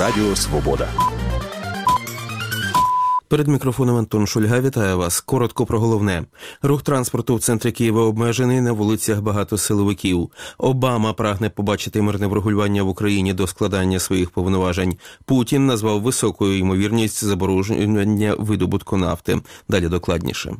Радіо Свобода. Перед мікрофоном Антон Шульга. Вітаю вас. Коротко про головне. Рух транспорту в центрі Києва обмежений, на вулицях багато силовиків. Обама прагне побачити мирне врегулювання в Україні до складання своїх повноважень. Путін назвав високою ймовірність заборонення видобутку нафти. Далі докладніше.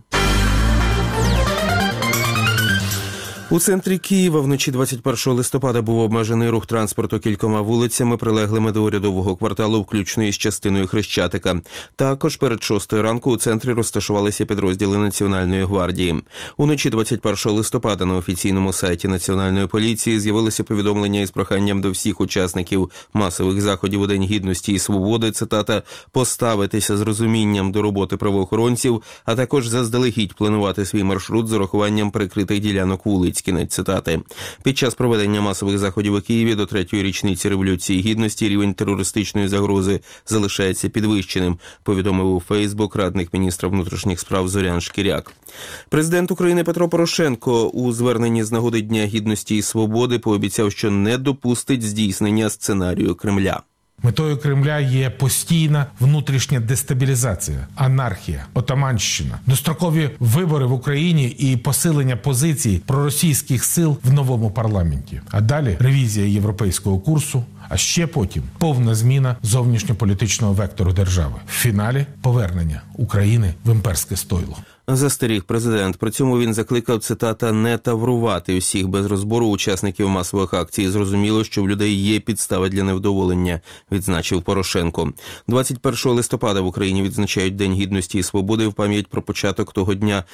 У центрі Києва вночі 21 листопада був обмежений рух транспорту кількома вулицями, прилеглими до урядового кварталу, включно із частиною Хрещатика. Також перед 6 ранку у центрі розташувалися підрозділи Національної гвардії. Уночі 21 листопада на офіційному сайті Національної поліції з'явилося повідомлення із проханням до всіх учасників масових заходів у День Гідності і Свободи, цитата, «поставитися з розумінням до роботи правоохоронців, а також заздалегідь планувати свій маршрут з урахуванням прикритих ділянок вулиць». Кінець цитати. Під час проведення масових заходів у Києві до 3-ї річниці Революції Гідності рівень терористичної загрози залишається підвищеним, повідомив у Фейсбук радник міністра внутрішніх справ Зорян Шкіряк. Президент України Петро Порошенко у зверненні з нагоди Дня Гідності і Свободи пообіцяв, що не допустить здійснення сценарію Кремля. Метою Кремля є постійна внутрішня дестабілізація, анархія, отаманщина, дострокові вибори в Україні і посилення позицій проросійських сил в новому парламенті. А далі ревізія європейського курсу, а ще потім повна зміна зовнішньополітичного вектору держави. В фіналі повернення України в імперське стойло. Застеріг президент. При цьому він закликав, цитата, «не таврувати всіх без розбору учасників масових акцій. Зрозуміло, що в людей є підстави для невдоволення», відзначив Порошенко. 21 листопада в Україні відзначають День Гідності і Свободи в пам'ять про початок того дня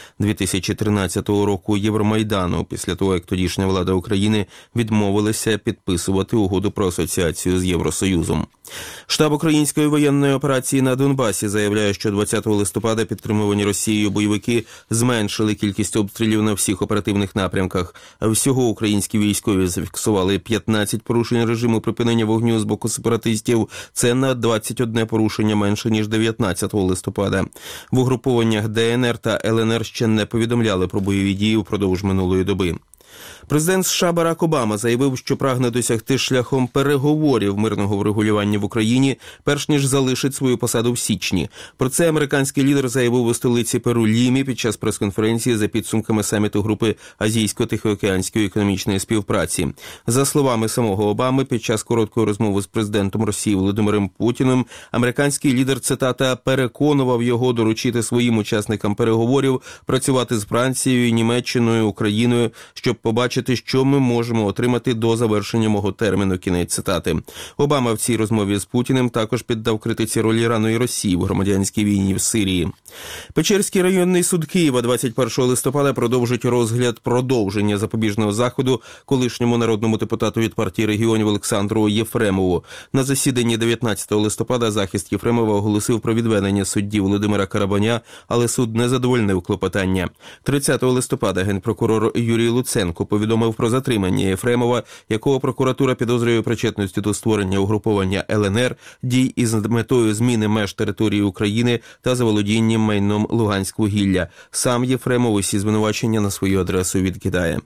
2013 року Євромайдану, після того, як тодішня влада України відмовилася підписувати угоду про асоціацію з Євросоюзом. Штаб української воєнної операції на Донбасі заявляє, що 20 листопада підтримувані Росією бойовики зменшили кількість обстрілів на всіх оперативних напрямках. Всього українські військові зафіксували 15 порушень режиму припинення вогню з боку сепаратистів. Це на 21 порушення менше, ніж 19 листопада. В угрупованнях ДНР та ЛНР ще не повідомляли про бойові дії впродовж минулої доби. Президент США Барак Обама заявив, що прагне досягти шляхом переговорів мирного врегулювання в Україні, перш ніж залишить свою посаду в січні. Про це американський лідер заявив у столиці Перу Лімі під час прес-конференції за підсумками саміту групи Азійсько-Тихоокеанської економічної співпраці. За словами самого Обами, під час короткої розмови з президентом Росії Володимиром Путіним, американський лідер, цитата, переконував його доручити своїм учасникам переговорів працювати з Францією, Німеччиною, Україною, щоб побачити, що ми можемо отримати до завершення мого терміну, кінець цитати. Обама в цій розмові з Путіним також піддав критиці ролі Ірану і Росії в громадянській війні в Сирії. Печерський районний суд Києва 21 листопада продовжить розгляд продовження запобіжного заходу колишньому народному депутату від партії регіонів Олександру Єфремову. На засіданні 19 листопада захист Єфремова оголосив про відведення судді Володимира Карабаня, але суд не задовольнив клопотання. 30 листопада генпрокурор Юрій Луценко повідомив про затримання Єфремова, якого прокуратура підозрює причетності до створення угруповання ЛНР, дій із метою зміни меж території України та заволодінням майном Луганськвугілля. Сам Єфремов усі звинувачення на свою адресу відкидає.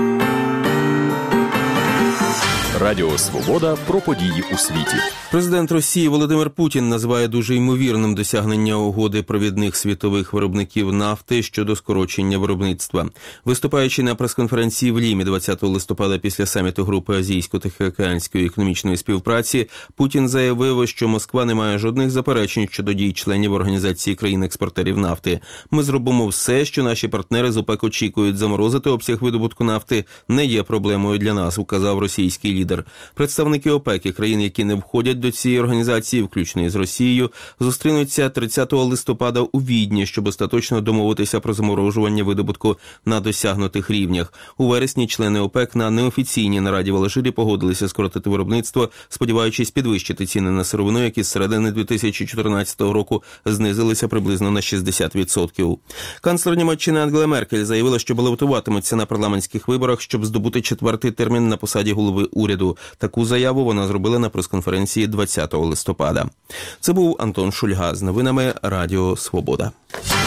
Радіо Свобода про події у світі. Президент Росії Володимир Путін називає дуже ймовірним досягнення угоди провідних світових виробників нафти щодо скорочення виробництва. Виступаючи на прес-конференції в Лімі 20 листопада після саміту групи Азійсько-Тихоокеанської економічної співпраці, Путін заявив, що Москва не має жодних заперечень щодо дій членів Організації країн-експортерів нафти. Ми зробимо все, що наші партнери з ОПЕК очікують. Заморозити обсяг видобутку нафти не є проблемою для нас, указав російський лідер. Представники ОПЕК і країн, які не входять до цієї організації, включно із Росією, зустрінуться 30 листопада у Відні, щоб остаточно домовитися про заморожування видобутку на досягнутих рівнях. У вересні члени ОПЕК на неофіційній нараді в Алжирі погодилися скоротити виробництво, сподіваючись підвищити ціни на сировину, які з середини 2014 року знизилися приблизно на 60%. Канцлер Німеччини Ангела Меркель заявила, що балотуватиметься на парламентських виборах, щоб здобути 4-й термін на посаді голови уряду. Таку заяву вона зробила на прес-конференції 20 листопада. Це був Антон Шульга з новинами Радіо Свобода.